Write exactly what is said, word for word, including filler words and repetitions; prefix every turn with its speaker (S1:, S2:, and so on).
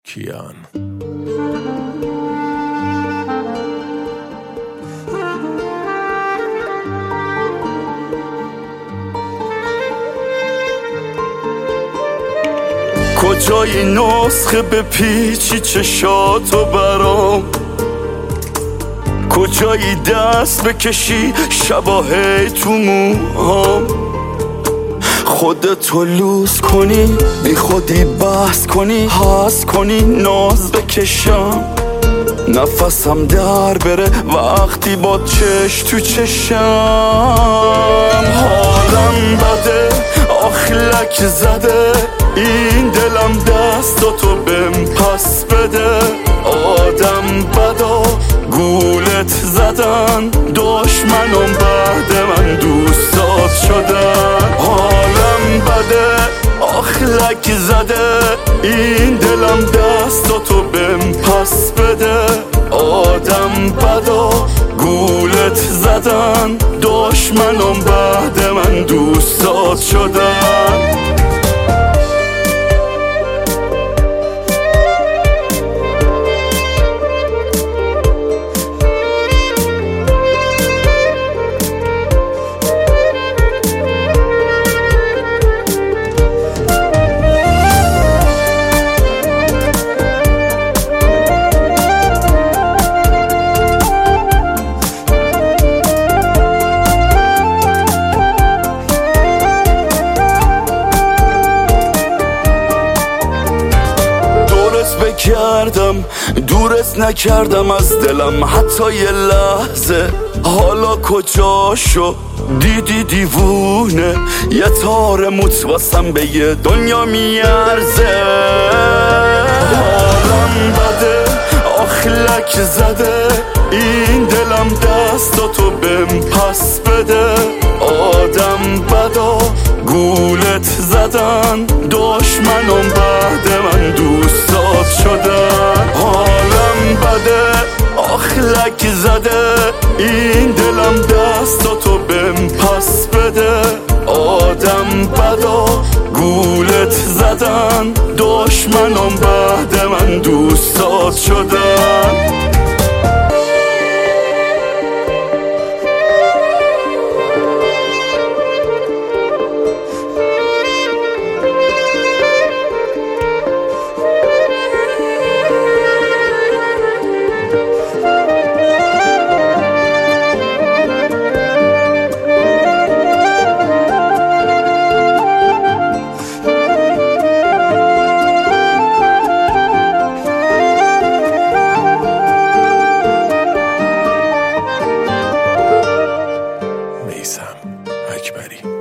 S1: کیان.
S2: کجای نسخه به پیچی چشاتو برام، کجایی دست بکشی شباهی تو موهام، خودتو لوس کنی بی خودی بحث کنی حس کنی ناز بکشم، نفسم در بره وقتی با چش تو چشم. حالم بده آخلک زده این دلم دستاتو بهم پس بده، آدم بدا گولت زدن دشمنم بعد من دوستات شدن. حالم بده آخلک زده این دلم دستاتو بهم پس بده، آدم بدا گولت زدن دشمنم بعد من دوستات شدن. کردم دورت نکردم از دلم حتی یه لحظه، حالا کجا شو دیدی دیوونه یه تار موت واسم به یه دنیا میارزه. حالم بده آخلک زده این دلم دستاتو بهم پس بده، آدم بدا گولت زدن دشمنم بعد من دوستات شدن. حالم بده آخلک زده این دلم دستاتو بهم پس بده، آدم بدا گولت زدن دشمنم بعد من دوستات شدن.
S1: میثم اکبری.